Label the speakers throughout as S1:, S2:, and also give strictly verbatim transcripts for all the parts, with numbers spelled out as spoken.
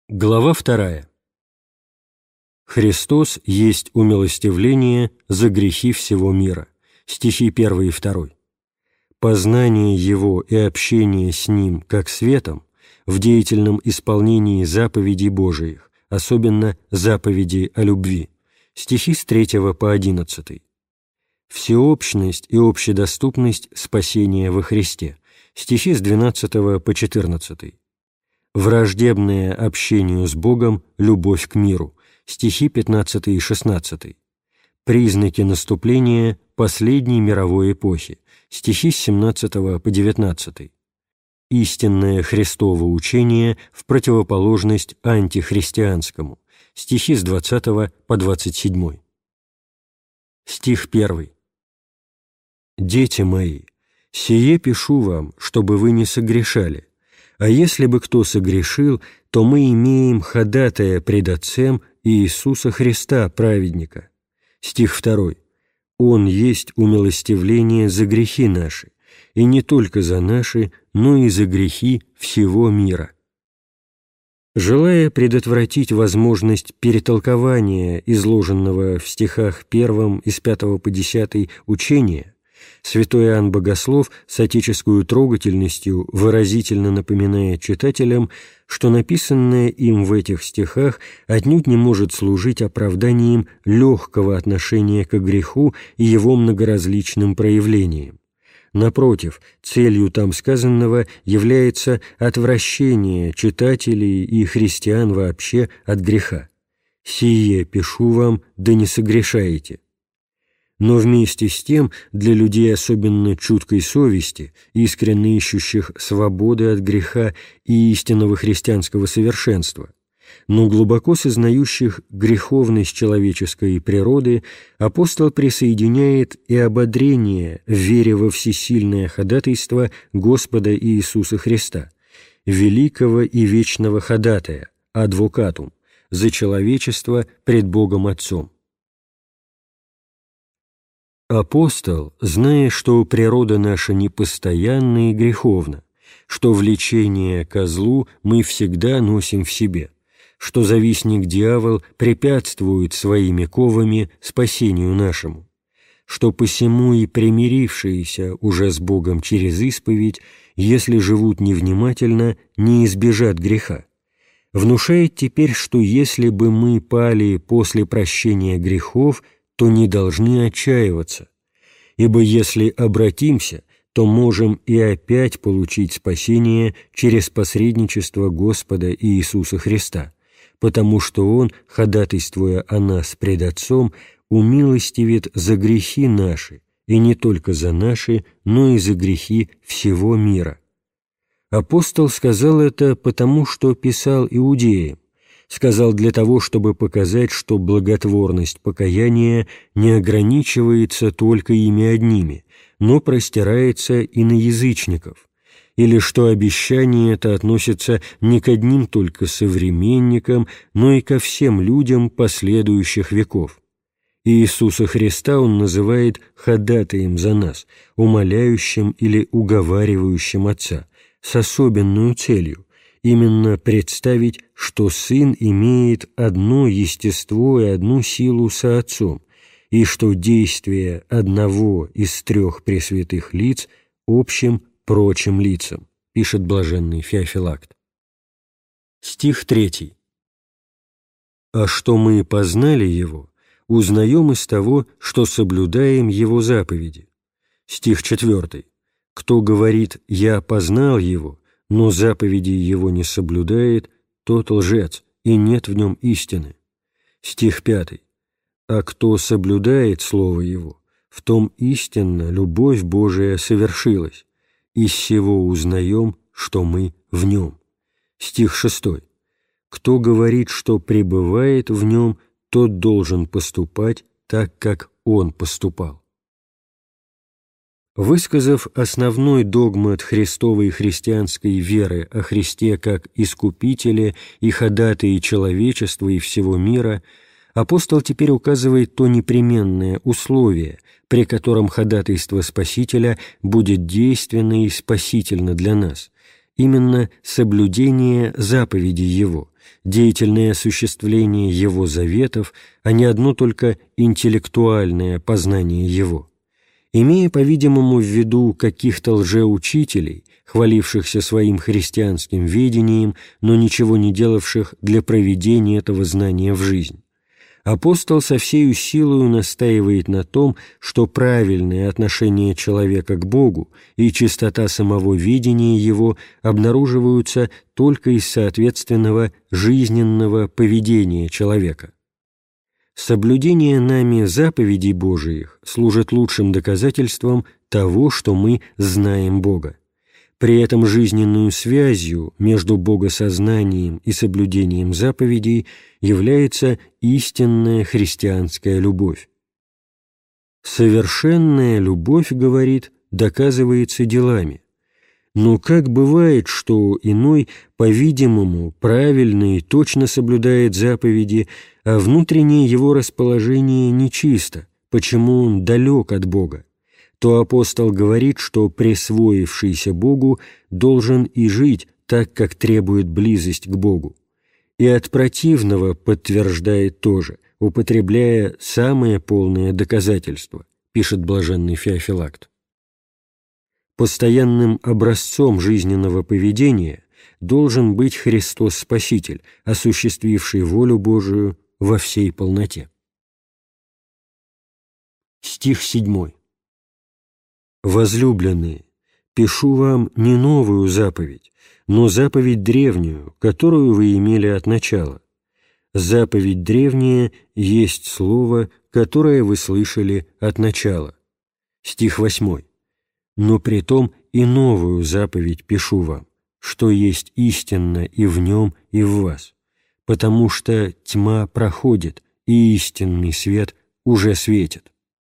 S1: Глава вторая. Христос есть умилостивление за грехи всего мира. Стихи первый и второй. Познание Его и общение с Ним как светом в деятельном исполнении заповедей Божиих, особенно заповеди о любви. Стихи с третьего по одиннадцатый. Всеобщность и общедоступность спасения во Христе. Стихи с двенадцатого по четырнадцатый. Враждебное общению с Богом любовь к миру. Стихи пятнадцатый и шестнадцатый. Признаки наступления последней мировой эпохи. Стихи с семнадцатого по девятнадцатый. Истинное Христово учение в противоположность антихристианскому. Стихи с двадцатого по двадцать седьмой. Стих первый. «Дети мои, сие пишу вам, чтобы вы не согрешали. А если бы кто согрешил, то мы имеем ходатая пред Отцем Иисуса Христа, праведника». Стих второй. «Он есть умилостивление за грехи наши, и не только за наши, но и за грехи всего мира». Желая предотвратить возможность перетолкования изложенного в стихах первом из пятого по десятый учения, святой Иоанн Богослов с отеческую трогательностью выразительно напоминает читателям, что написанное им в этих стихах отнюдь не может служить оправданием легкого отношения к греху и его многоразличным проявлениям. Напротив, целью там сказанного является отвращение читателей и христиан вообще от греха. «Сие пишу вам, да не согрешаете». Но вместе с тем для людей особенно чуткой совести, искренне ищущих свободы от греха и истинного христианского совершенства, но глубоко сознающих греховность человеческой природы, апостол присоединяет и ободрение в вере во всесильное ходатайство Господа Иисуса Христа, великого и вечного ходатая, адвокатум, за человечество пред Богом Отцом. Апостол, зная, что природа наша непостоянна и греховна, что влечение ко злу мы всегда носим в себе, что завистник дьявол препятствует своими ковами спасению нашему, что посему и примирившиеся уже с Богом через исповедь, если живут невнимательно, не избежат греха, внушает теперь, что если бы мы пали после прощения грехов, то не должны отчаиваться, ибо если обратимся, то можем и опять получить спасение через посредничество Господа Иисуса Христа, потому что Он, ходатайствуя о нас пред Отцом, умилостивит за грехи наши, и не только за наши, но и за грехи всего мира. Апостол сказал это потому, что писал иудеям, сказал для того, чтобы показать, что благотворность покаяния не ограничивается только ими одними, но простирается и на язычников, или что обещание это относится не к одним только современникам, но и ко всем людям последующих веков. Иисуса Христа он называет ходатаем за нас, умоляющим или уговаривающим Отца, с особенную целью, именно представить, что Сын имеет одно естество и одну силу со Отцом, и что действие одного из трех пресвятых лиц общим прочим лицам, пишет блаженный Феофилакт. Стих третий. «А что мы познали Его, узнаем из того, что соблюдаем Его заповеди». Стих четвертый. «Кто говорит «я познал Его», но заповеди Его не соблюдает, тот лжец, и нет в нем истины». Стих пятый. «А кто соблюдает Слово Его, в том истинно любовь Божия совершилась, из сего узнаем, что мы в Нем». Стих шестой. «Кто говорит, что пребывает в Нем, тот должен поступать так, как Он поступал». Высказав основной догмат христовой христианской веры о Христе как Искупителе и ходатае человечества и всего мира, апостол теперь указывает то непременное условие, при котором ходатайство Спасителя будет действенно и спасительно для нас, именно соблюдение заповедей Его, деятельное осуществление Его заветов, а не одно только интеллектуальное познание Его. Имея, по-видимому, в виду каких-то лжеучителей, хвалившихся своим христианским ведением, но ничего не делавших для проведения этого знания в жизнь, апостол со всею силою настаивает на том, что правильное отношение человека к Богу и чистота самого видения его обнаруживаются только из соответственного жизненного поведения человека. Соблюдение нами заповедей Божиих служит лучшим доказательством того, что мы знаем Бога. При этом жизненную связью между богосознанием и соблюдением заповедей является истинная христианская любовь. Совершенная любовь, говорит, доказывается делами. Но как бывает, что иной, по-видимому, правильно и точно соблюдает заповеди, а внутреннее его расположение нечисто, почему он далек от Бога? То апостол говорит, что присвоившийся Богу должен и жить так, как требует близость к Богу. И от противного подтверждает тоже, употребляя самое полное доказательство, пишет блаженный Феофилакт. Постоянным образцом жизненного поведения должен быть Христос Спаситель, осуществивший волю Божию во всей полноте. Стих седьмой. «Возлюбленные, пишу вам не новую заповедь, но заповедь древнюю, которую вы имели от начала. Заповедь древняя есть слово, которое вы слышали от начала». Стих восьмой. «Но притом и новую заповедь пишу вам, что есть истинно и в нем, и в вас, потому что тьма проходит, и истинный свет уже светит».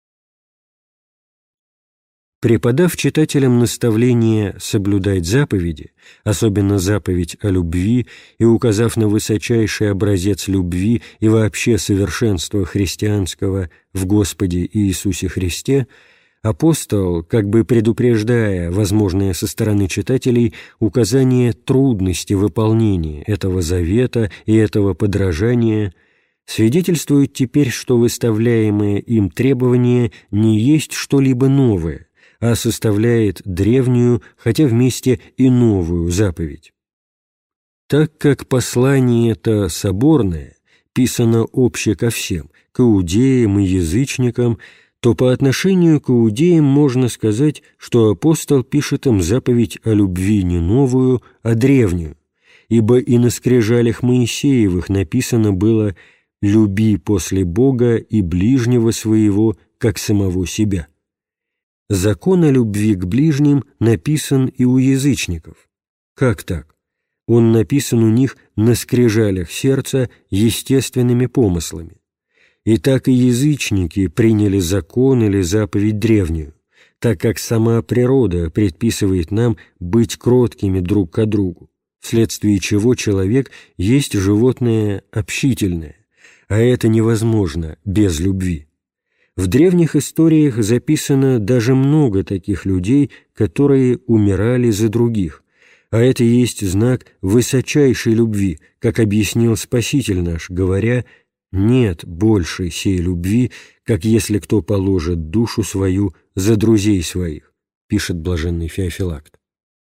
S1: Преподав читателям наставление соблюдать заповеди, особенно заповедь о любви, и указав на высочайший образец любви и вообще совершенства христианского в Господе Иисусе Христе, апостол, как бы предупреждая возможное со стороны читателей указание трудности выполнения этого завета и этого подражания, свидетельствует теперь, что выставляемые им требования не есть что-либо новое, а составляет древнюю, хотя вместе и новую заповедь. Так как послание это соборное, писано обще ко всем, к иудеям и язычникам, то по отношению к иудеям можно сказать, что апостол пишет им заповедь о любви не новую, а древнюю, ибо и на скрижалях Моисеевых написано было «люби после Бога и ближнего своего, как самого себя». Закон о любви к ближним написан и у язычников. Как так? Он написан у них на скрижалях сердца естественными помыслами. И так и язычники приняли закон или заповедь древнюю, так как сама природа предписывает нам быть кроткими друг к другу, вследствие чего человек есть животное общительное, а это невозможно без любви. В древних историях записано даже много таких людей, которые умирали за других, а это есть знак высочайшей любви, как объяснил Спаситель наш, говоря: «Нет большей сей любви, как если кто положит душу свою за друзей своих», пишет блаженный Феофилакт.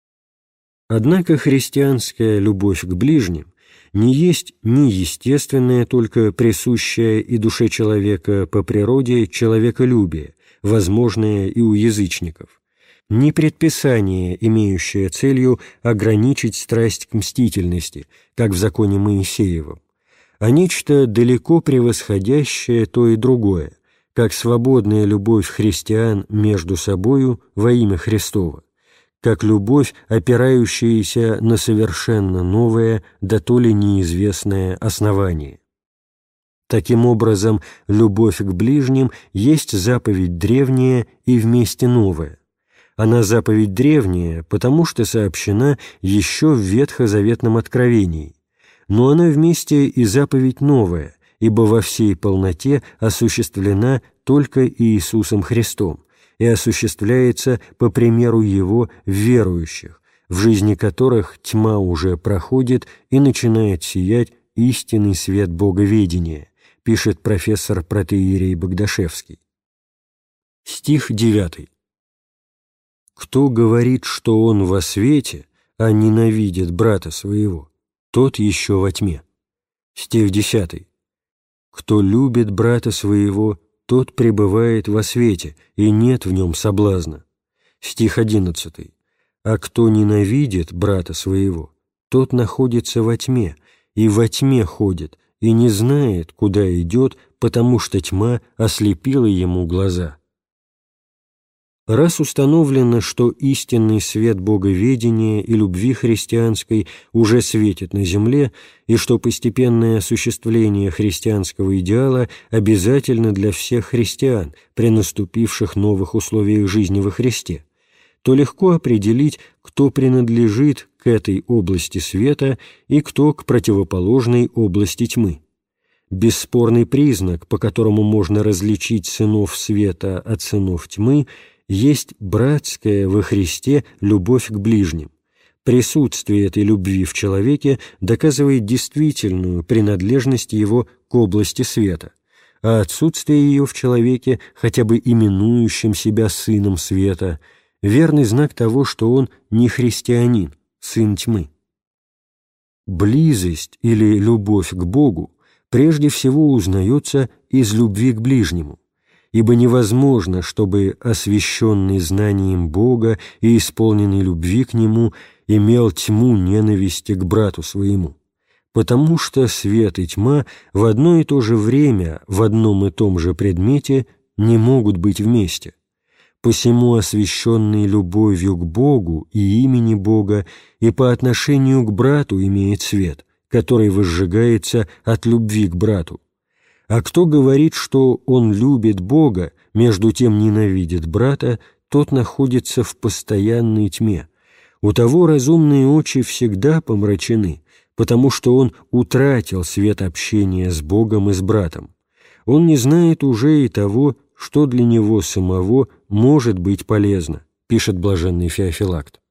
S1: Однако христианская любовь к ближним не есть ни естественное, только присущее и душе человека по природе человеколюбие, возможное и у язычников, ни предписание, имеющее целью ограничить страсть к мстительности, как в законе Моисеевом, а нечто далеко превосходящее то и другое, как свободная любовь христиан между собою во имя Христово, как любовь, опирающаяся на совершенно новое, да то ли неизвестное основание. Таким образом, любовь к ближним есть заповедь древняя и вместе новая. Она заповедь древняя, потому что сообщена еще в ветхозаветном откровении, но она вместе и заповедь новая, ибо во всей полноте осуществлена только Иисусом Христом и осуществляется по примеру Его в верующих, в жизни которых тьма уже проходит и начинает сиять истинный свет боговедения, пишет профессор протоиерей Богдашевский. Стих девятый. «Кто говорит, что он во свете, а ненавидит брата своего, тот еще во тьме». Стих десятый. «Кто любит брата своего, тот пребывает во свете, и нет в нем соблазна». Стих одиннадцатый. «А кто ненавидит брата своего, тот находится во тьме, и во тьме ходит, и не знает, куда идет, потому что тьма ослепила ему глаза». Раз установлено, что истинный свет боговедения и любви христианской уже светит на земле, и что постепенное осуществление христианского идеала обязательно для всех христиан при наступивших новых условиях жизни во Христе, то легко определить, кто принадлежит к этой области света и кто к противоположной области тьмы. Бесспорный признак, по которому можно различить сынов света от сынов тьмы, есть братская во Христе любовь к ближним. Присутствие этой любви в человеке доказывает действительную принадлежность его к области света, а отсутствие ее в человеке, хотя бы именующим себя сыном света, верный знак того, что он не христианин, сын тьмы. Близость или любовь к Богу прежде всего узнается из любви к ближнему, ибо невозможно, чтобы освященный знанием Бога и исполненный любви к Нему имел тьму ненависти к брату своему, потому что свет и тьма в одно и то же время в одном и том же предмете не могут быть вместе. Посему освященный любовью к Богу и имени Бога и по отношению к брату имеет свет, который возжигается от любви к брату. А кто говорит, что он любит Бога, между тем ненавидит брата, тот находится в постоянной тьме. У того разумные очи всегда помрачены, потому что он утратил свет общения с Богом и с братом. Он не знает уже и того, что для него самого может быть полезно, пишет блаженный Феофилакт.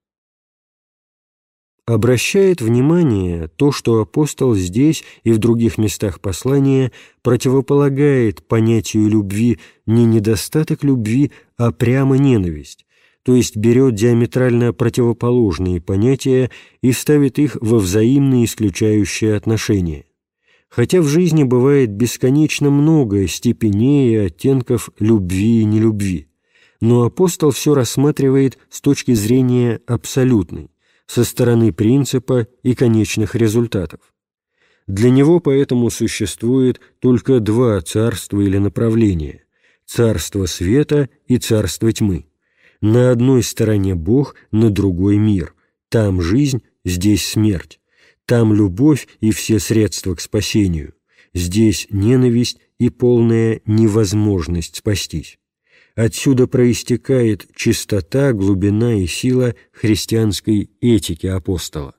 S1: Обращает внимание то, что апостол здесь и в других местах послания противополагает понятию любви не недостаток любви, а прямо ненависть, то есть берет диаметрально противоположные понятия и ставит их во взаимно исключающие отношения. Хотя в жизни бывает бесконечно много степеней и оттенков любви и нелюбви, но апостол все рассматривает с точки зрения абсолютной, со стороны принципа и конечных результатов. Для него поэтому существует только два царства или направления – царство света и царство тьмы. На одной стороне Бог, на другой мир. Там жизнь, здесь смерть. Там любовь и все средства к спасению. Здесь ненависть и полная невозможность спастись. Отсюда проистекает чистота, глубина и сила христианской этики апостола.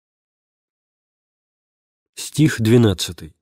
S1: Стих двенадцатый.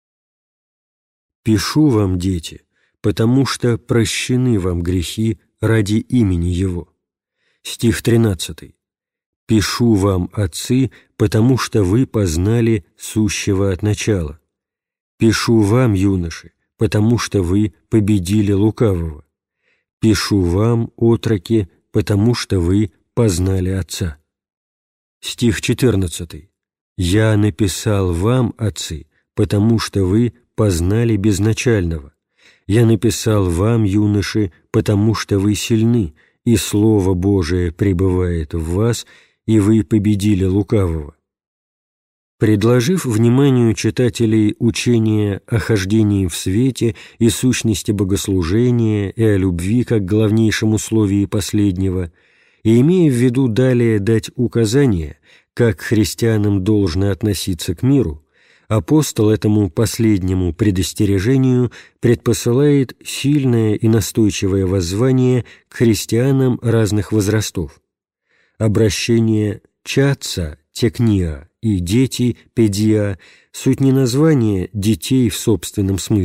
S1: «Пишу вам, дети, потому что прощены вам грехи ради имени Его». Стих тринадцатый. «Пишу вам, отцы, потому что вы познали сущего от начала. Пишу вам, юноши, потому что вы победили лукавого. Пишу вам, отроки, потому что вы познали Отца». Стих четырнадцатый. «Я написал вам, отцы, потому что вы познали безначального. Я написал вам, юноши, потому что вы сильны, и Слово Божие пребывает в вас, и вы победили лукавого». Предложив вниманию читателей учение о хождении в свете и сущности богослужения и о любви как главнейшем условии последнего, и имея в виду далее дать указания, как христианам должно относиться к миру, апостол этому последнему предостережению предпосылает сильное и настойчивое воззвание к христианам разных возрастов. Обращение «чатца» «текния» и «дети» «педия» — суть не название детей в собственном смысле,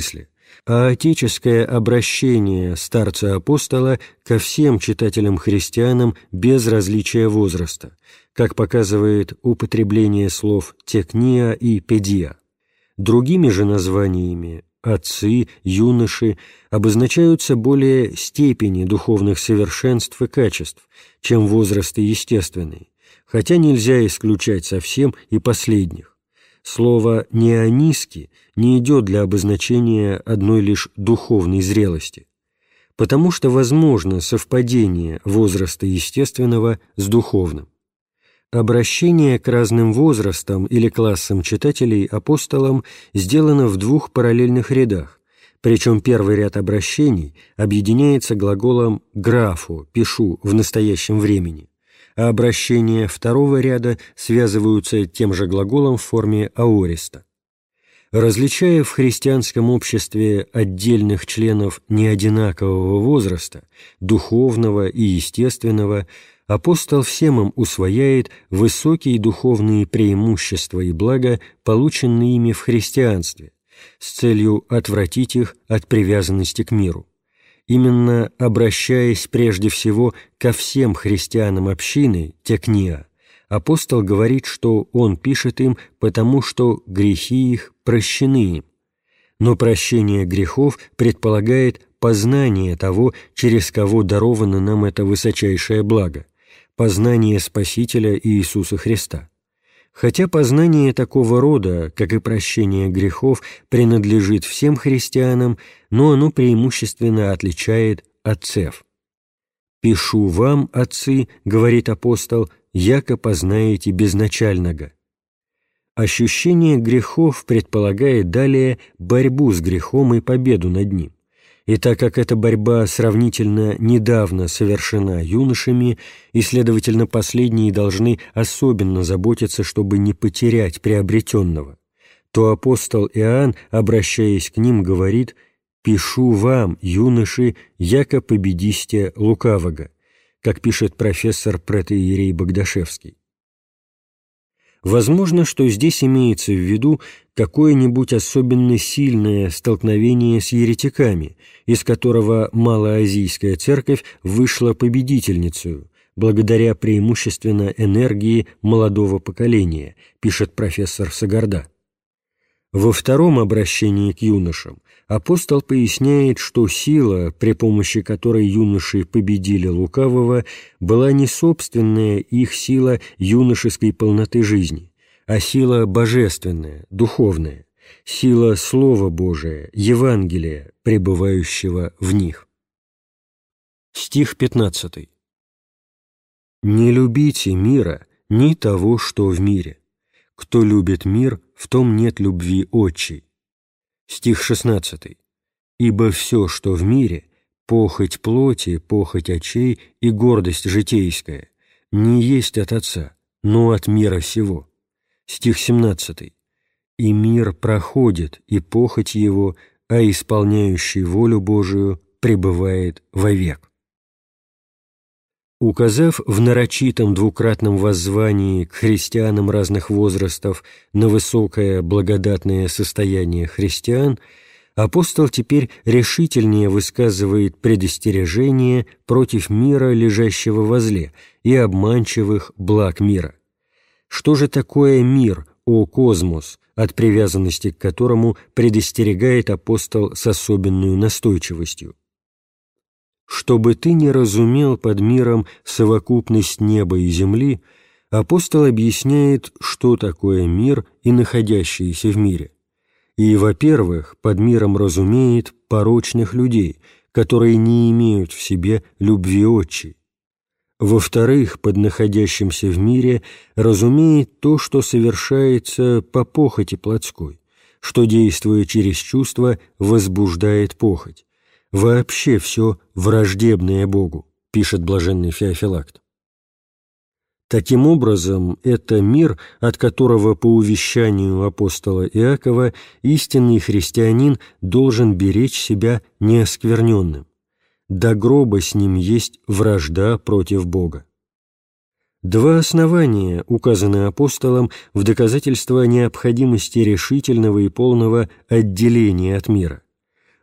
S1: а отеческое обращение старца-апостола ко всем читателям-христианам без различия возраста, как показывает употребление слов «текния» и «педия». Другими же названиями «отцы», «юноши» обозначаются более степени духовных совершенств и качеств, чем возрасты естественные, хотя нельзя исключать совсем и последних. Слово «неониски» не идет для обозначения одной лишь духовной зрелости, потому что возможно совпадение возраста естественного с духовным. Обращение к разным возрастам или классам читателей апостолам сделано в двух параллельных рядах, причем первый ряд обращений объединяется глаголом «графу» – «пишу» в настоящем времени, а обращения второго ряда связываются тем же глаголом в форме аориста. Различая в христианском обществе отдельных членов неодинакового возраста, духовного и естественного, апостол всем им усвояет высокие духовные преимущества и блага, полученные ими в христианстве, с целью отвратить их от привязанности к миру. Именно обращаясь прежде всего ко всем христианам общины, текния, апостол говорит, что он пишет им, потому что грехи их прощены им. Но прощение грехов предполагает познание того, через кого даровано нам это высочайшее благо, познание Спасителя Иисуса Христа. Хотя познание такого рода, как и прощение грехов, принадлежит всем христианам, но оно преимущественно отличает отцев. «Пишу вам, отцы, — говорит апостол, — яко познаете безначального». Ощущение грехов предполагает далее борьбу с грехом и победу над ним. И так как эта борьба сравнительно недавно совершена юношами, и, следовательно, последние должны особенно заботиться, чтобы не потерять приобретенного, то апостол Иоанн, обращаясь к ним, говорит: «Пишу вам, юноши, яко победисте лукавого», как пишет профессор протоиерей Богдашевский. Возможно, что здесь имеется в виду какое-нибудь особенно сильное столкновение с еретиками, из которого Малоазийская церковь вышла победительницей, благодаря преимущественно энергии молодого поколения, пишет профессор Сагарда. Во втором обращении к юношам апостол поясняет, что сила, при помощи которой юноши победили лукавого, была не собственная их сила юношеской полноты жизни, а сила божественная, духовная, сила Слова Божия, Евангелия, пребывающего в них. Стих пятнадцатый. «Не любите мира, ни того, что в мире. Кто любит мир, в том нет любви отчей». Стих шестнадцатый. «Ибо все, что в мире, похоть плоти, похоть очей и гордость житейская, не есть от Отца, но от мира сего». Стих семнадцатый. «И мир проходит, и похоть его, а исполняющий волю Божию пребывает вовек». Указав в нарочитом двукратном воззвании к христианам разных возрастов на высокое благодатное состояние христиан, апостол теперь решительнее высказывает предостережение против мира, лежащего возле, и обманчивых благ мира. Что же такое мир, о космос, от привязанности к которому предостерегает апостол с особенной настойчивостью? «Чтобы ты не разумел под миром совокупность неба и земли», апостол объясняет, что такое мир и находящиеся в мире. И, во-первых, под миром разумеет порочных людей, которые не имеют в себе любви отчей. Во-вторых, под находящимся в мире разумеет то, что совершается по похоти плотской, что, действуя через чувства, возбуждает похоть. Вообще все враждебное Богу, пишет блаженный Феофилакт. Таким образом, это мир, от которого, по увещанию апостола Иакова, истинный христианин должен беречь себя неоскверненным. До гроба с ним есть вражда против Бога. Два основания указаны апостолом в доказательство необходимости решительного и полного отделения от мира.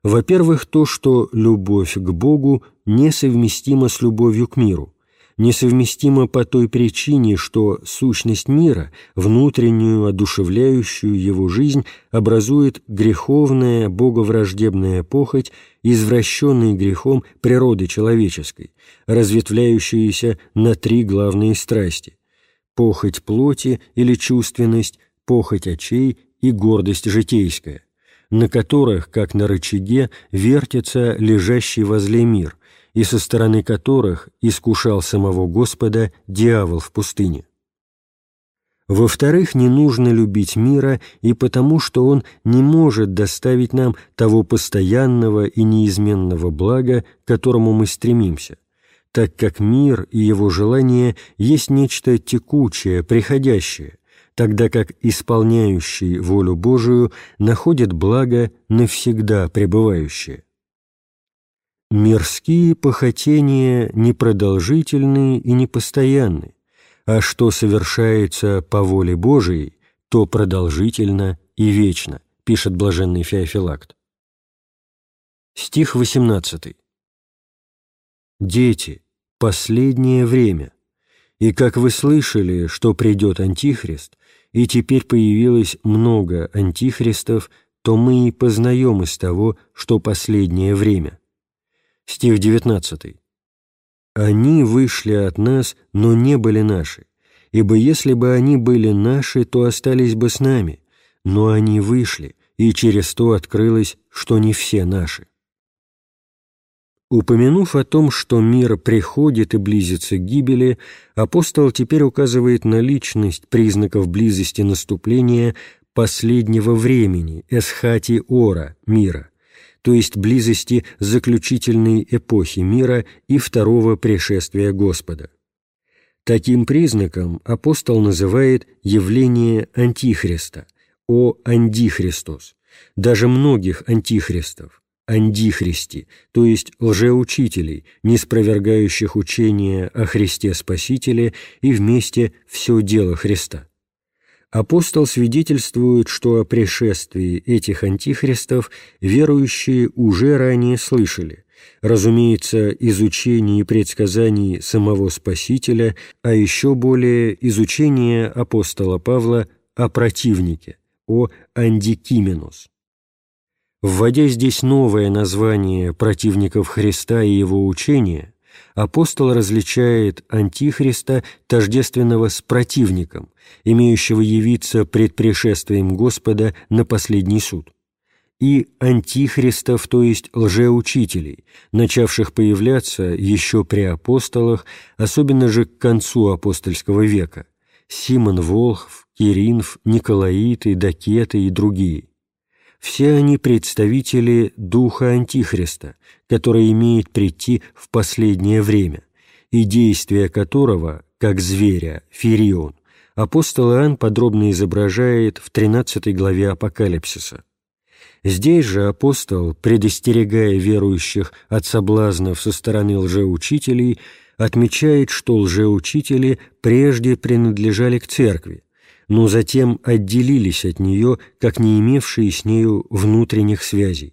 S1: Во-первых, то, что любовь к Богу несовместима с любовью к миру, несовместима по той причине, что сущность мира, внутреннюю, одушевляющую его жизнь, образует греховная, боговраждебная похоть, извращенной грехом природы человеческой, разветвляющаяся на три главные страсти – похоть плоти или чувственность, похоть очей и гордость житейская, на которых, как на рычаге, вертится лежащий возле мир, и со стороны которых искушал самого Господа дьявол в пустыне. Во-вторых, не нужно любить мира и потому, что он не может доставить нам того постоянного и неизменного блага, к которому мы стремимся, так как мир и его желания есть нечто текучее, приходящее, тогда как исполняющий волю Божию находит благо навсегда пребывающее. Мирские похотения непродолжительны и непостоянны, а что совершается по воле Божией, то продолжительно и вечно, пишет блаженный Феофилакт. Стих восемнадцатый. «Дети, последнее время, и как вы слышали, что придет Антихрист, и теперь появилось много антихристов, то мы и познаем из того, что последнее время». Стих девятнадцатый. «Они вышли от нас, но не были наши, ибо если бы они были наши, то остались бы с нами, но они вышли, и через то открылось, что не все наши». Упомянув о том, что мир приходит и близится к гибели, апостол теперь указывает на личность признаков близости наступления последнего времени, эсхати ора, мира, то есть близости заключительной эпохи мира и второго пришествия Господа. Таким признаком апостол называет явление Антихриста, о андихристос, даже многих антихристов, андихристи, то есть лжеучителей, неспровергающих учение о Христе Спасителе и вместе все дело Христа. Апостол свидетельствует, что о пришествии этих антихристов верующие уже ранее слышали, разумеется, из учений и предсказаний самого Спасителя, а еще более из учения апостола Павла о противнике, о андикименос. Вводя здесь новое название противников Христа и его учения, апостол различает антихриста, тождественного с противником, имеющего явиться пред пришествием Господа на последний суд, и антихристов, то есть лжеучителей, начавших появляться еще при апостолах, особенно же к концу апостольского века, Симон Волхв, Киринф, Николаиты, Дакеты и другие. Все они представители духа Антихриста, который имеет прийти в последнее время, и действие которого, как зверя, Фирион, апостол Иоанн подробно изображает в тринадцатой главе Апокалипсиса. Здесь же апостол, предостерегая верующих от соблазнов со стороны лжеучителей, отмечает, что лжеучители прежде принадлежали к церкви, но затем отделились от нее, как не имевшие с нею внутренних связей.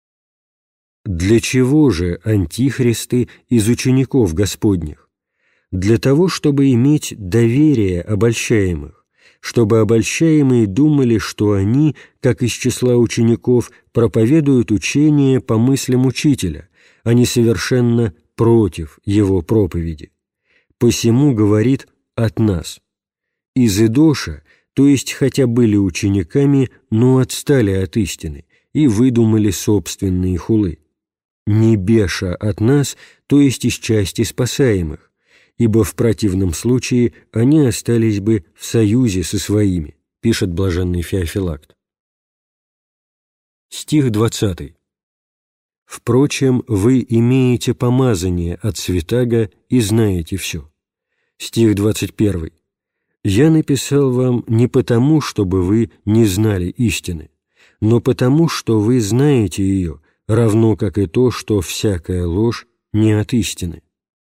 S1: Для чего же антихристы из учеников Господних? Для того, чтобы иметь доверие обольщаемых, чтобы обольщаемые думали, что они, как из числа учеников, проповедуют учение по мыслям учителя, а не совершенно против его проповеди. Посему говорит «от нас». Из Идоша, то есть хотя были учениками, но отстали от истины и выдумали собственные хулы. Не беша от нас, то есть из части спасаемых, ибо в противном случае они остались бы в союзе со своими, пишет блаженный Феофилакт. Стих двадцатый. «Впрочем, вы имеете помазание от Святаго и знаете все». Стих двадцать первый. «Я написал вам не потому, чтобы вы не знали истины, но потому, что вы знаете ее, равно как и то, что всякая ложь не от истины».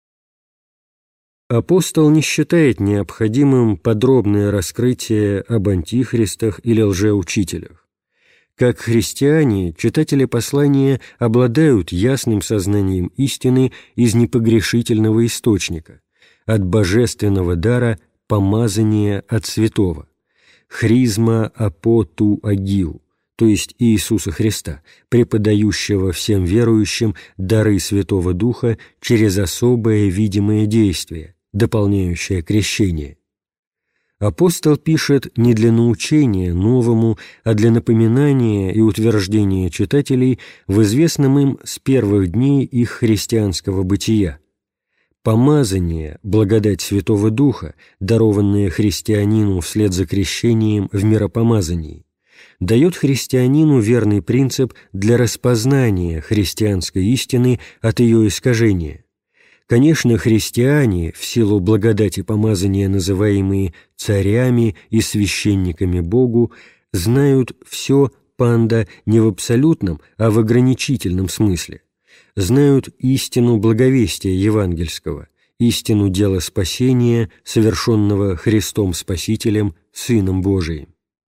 S1: Апостол не считает необходимым подробное раскрытие об антихристах или лжеучителях. Как христиане, читатели послания обладают ясным сознанием истины из непогрешительного источника, от божественного дара помазания от святого, хризма апо ту агиу, то есть Иисуса Христа, преподающего всем верующим дары Святого Духа через особое видимое действие, дополняющее крещение. Апостол пишет не для научения новому, а для напоминания и утверждения читателей в известном им с первых дней их христианского бытия. Помазание, благодать Святого Духа, дарованное христианину вслед за крещением в миропомазании, дает христианину верный принцип для распознания христианской истины от ее искажения. Конечно, христиане, в силу благодати помазания, называемые царями и священниками Богу, знают все панда не в абсолютном, а в ограничительном смысле, знают истину благовестия евангельского, истину дела спасения, совершенного Христом Спасителем, Сыном Божиим.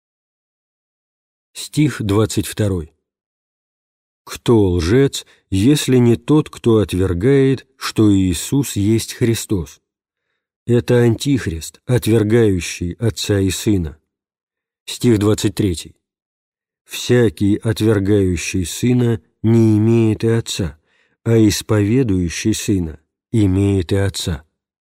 S1: Стих двадцать второй. «Кто лжец, если не тот, кто отвергает, что Иисус есть Христос? Это Антихрист, отвергающий Отца и Сына». Стих двадцать третий. «Всякий, отвергающий Сына, не имеет и Отца, а исповедующий Сына имеет и Отца».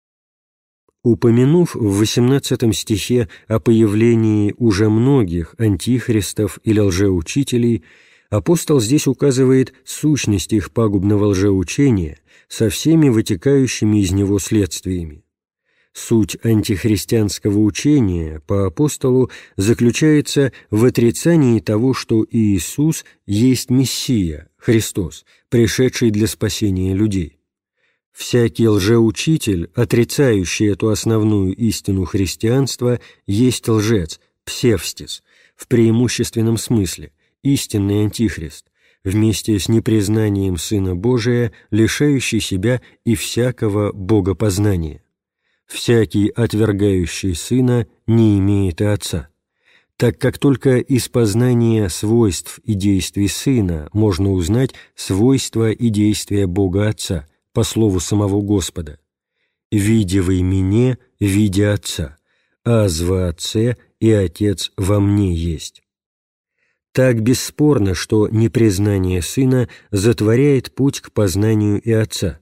S1: Упомянув в восемнадцатом стихе о появлении уже многих антихристов или лжеучителей, апостол здесь указывает сущность их пагубного лжеучения со всеми вытекающими из него следствиями. Суть антихристианского учения по апостолу заключается в отрицании того, что Иисус есть Мессия, Христос, пришедший для спасения людей. Всякий лжеучитель, отрицающий эту основную истину христианства, есть лжец, псевстис, в преимущественном смысле, истинный антихрист, вместе с непризнанием Сына Божия, лишающий себя и всякого богопознания. Всякий, отвергающий Сына, не имеет и Отца, так как только из познания свойств и действий Сына можно узнать свойства и действия Бога Отца, по слову самого Господа: «Видевый Мне, видя Отца, аз во Отце и Отец во Мне есть». Так бесспорно, что непризнание Сына затворяет путь к познанию и Отца.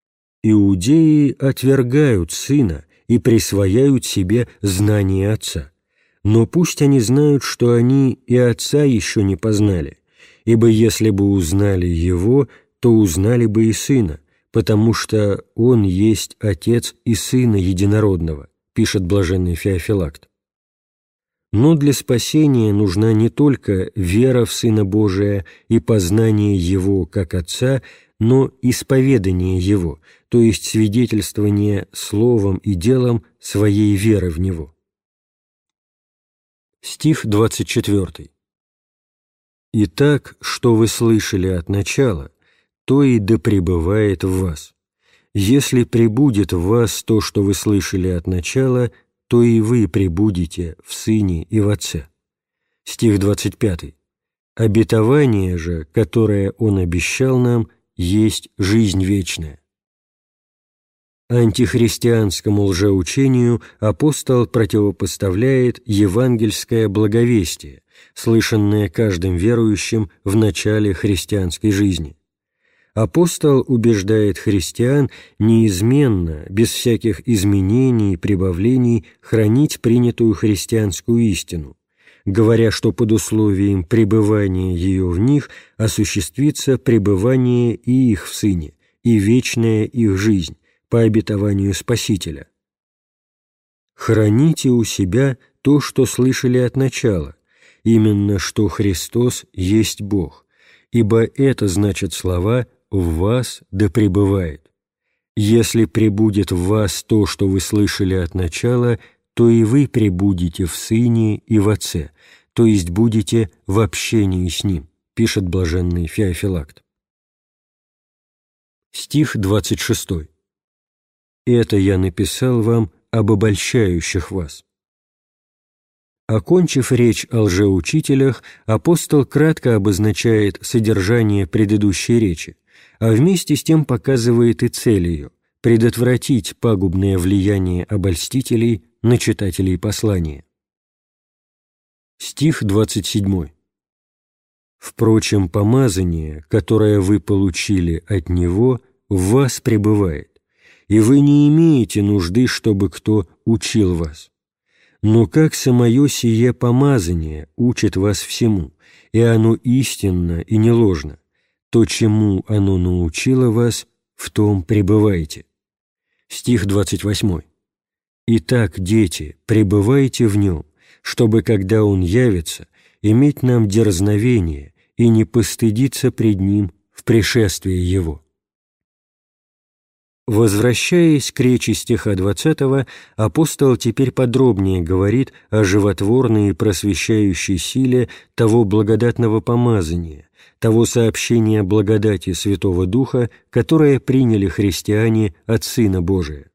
S1: Иудеи отвергают Сына и присвояют себе знание Отца, но пусть они знают, что они и Отца еще не познали, ибо если бы узнали Его, то узнали бы и Сына, потому что Он есть Отец и Сына Единородного, пишет блаженный Феофилакт. Но для спасения нужна не только вера в Сына Божия и познание Его как Отца, но исповедание Его, то есть свидетельствование словом и делом своей веры в Него. Стих двадцать четвёртый. «Итак, что вы слышали от начала, то и да пребывает в вас. Если пребудет в вас то, что вы слышали от начала, то и вы пребудете в Сыне и в Отце». Стих двадцать пятый. «Обетование же, которое Он обещал нам, есть жизнь вечная». Антихристианскому лжеучению апостол противопоставляет евангельское благовестие, слышанное каждым верующим в начале христианской жизни. Апостол убеждает христиан неизменно, без всяких изменений и прибавлений, хранить принятую христианскую истину, говоря, что под условием пребывания ее в них осуществится пребывание и их в Сыне, и вечная их жизнь, по обетованию Спасителя. «Храните у себя то, что слышали от начала, именно что Христос есть Бог, ибо это значит слова «в вас да пребывает». Если пребудет в вас то, что вы слышали от начала, то и вы пребудете в Сыне и в Отце, то есть будете в общении с Ним, пишет блаженный Феофилакт. Стих двадцать шестой. «Это я написал вам об обольщающих вас». Окончив речь о лжеучителях, апостол кратко обозначает содержание предыдущей речи, а вместе с тем показывает и цель ее – предотвратить пагубное влияние обольстителей на читателей послания. Стих двадцать седьмой. «Впрочем, помазание, которое вы получили от Него, в вас пребывает, и вы не имеете нужды, чтобы кто учил вас. Но как самое сие помазание учит вас всему, и оно истинно и не ложно, то, чему оно научило вас, в том пребывайте». Стих двадцать восьмой. «Итак, дети, пребывайте в нем, чтобы, когда он явится, иметь нам дерзновение и не постыдиться пред ним в пришествии его». Возвращаясь к речи стиха двадцатого, апостол теперь подробнее говорит о животворной и просвещающей силе того благодатного помазания, того сообщения благодати Святого Духа, которое приняли христиане от Сына Божия.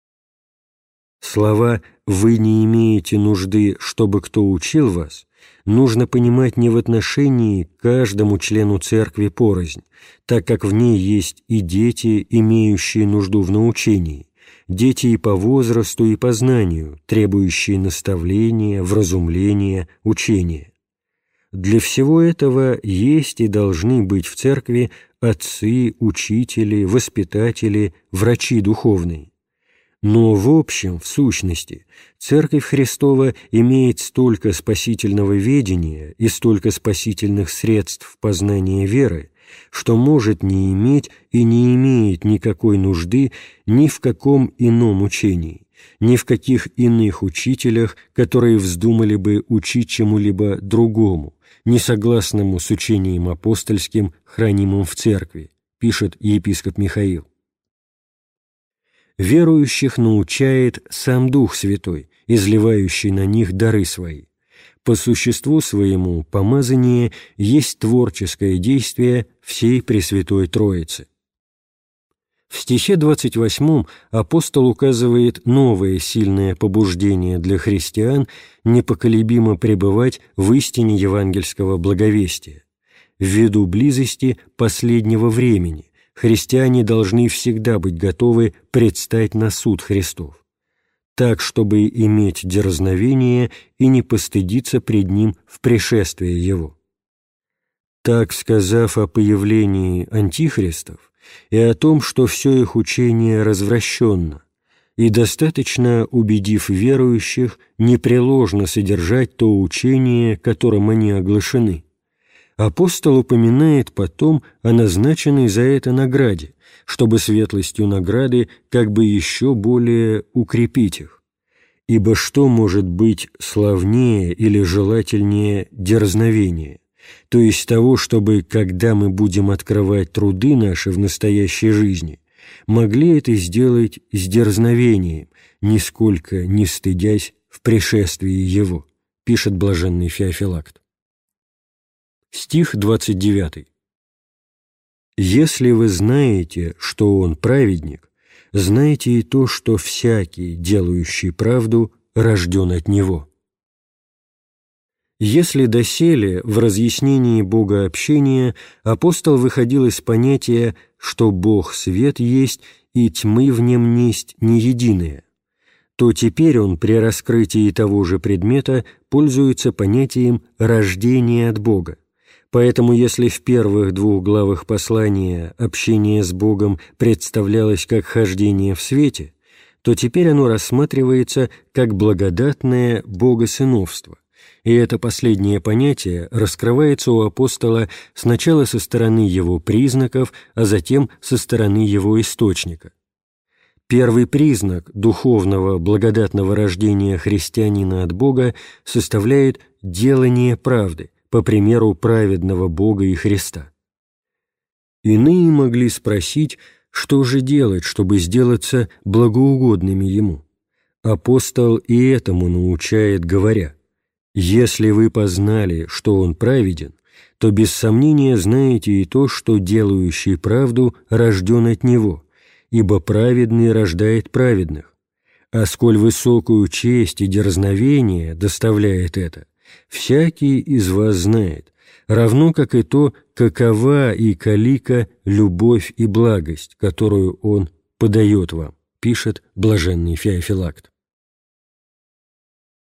S1: Слова «вы не имеете нужды, чтобы кто учил вас» нужно понимать не в отношении к каждому члену церкви порознь, так как в ней есть и дети, имеющие нужду в научении, дети и по возрасту, и по знанию, требующие наставления, вразумления, учения. Для всего этого есть и должны быть в церкви отцы, учители, воспитатели, врачи духовные. Но в общем, в сущности, Церковь Христова имеет столько спасительного ведения и столько спасительных средств познания веры, что может не иметь и не имеет никакой нужды ни в каком ином учении, ни в каких иных учителях, которые вздумали бы учить чему-либо другому, не согласному с учением апостольским, хранимым в Церкви, пишет епископ Михаил. Верующих научает сам Дух Святой, изливающий на них дары свои. По существу своему помазание есть творческое действие всей Пресвятой Троицы. В стихе двадцать восьмом апостол указывает новое сильное побуждение для христиан непоколебимо пребывать в истине евангельского благовестия. Ввиду близости последнего времени христиане должны всегда быть готовы предстать на суд Христов, так, чтобы иметь дерзновение и не постыдиться пред Ним в пришествии Его. Так, сказав о появлении антихристов и о том, что все их учение развращенно, и достаточно убедив верующих непреложно содержать то учение, которым они оглашены, апостол упоминает потом о назначенной за это награде, чтобы светлостью награды как бы еще более укрепить их. Ибо что может быть славнее или желательнее дерзновения, то есть того, чтобы, когда мы будем открывать труды наши в настоящей жизни, могли это сделать с дерзновением, нисколько не стыдясь в пришествии Его, пишет блаженный Феофилакт. Стих двадцать девятый. «Если вы знаете, что он праведник, знайте и то, что всякий, делающий правду, рожден от него». Если доселе в разъяснении богообщения апостол выходил из понятия, что Бог свет есть и тьмы в нем несть не единые, то теперь он при раскрытии того же предмета пользуется понятием «рождение от Бога». Поэтому если в первых двух главах послания общение с Богом представлялось как хождение в свете, то теперь оно рассматривается как благодатное богосыновство. И это последнее понятие раскрывается у апостола сначала со стороны его признаков, а затем со стороны его источника. Первый признак духовного благодатного рождения христианина от Бога составляет делание правды, по примеру праведного Бога и Христа. Иные могли спросить, что же делать, чтобы сделаться благоугодными Ему. Апостол и этому научает, говоря: «Если вы познали, что Он праведен, то без сомнения знаете и то, что делающий правду рожден от Него, ибо праведный рождает праведных, А сколь высокую честь и дерзновение доставляет это, всякий из вас знает, равно как и то, какова и калика любовь и благость, которую он подает вам, пишет блаженный Феофилакт.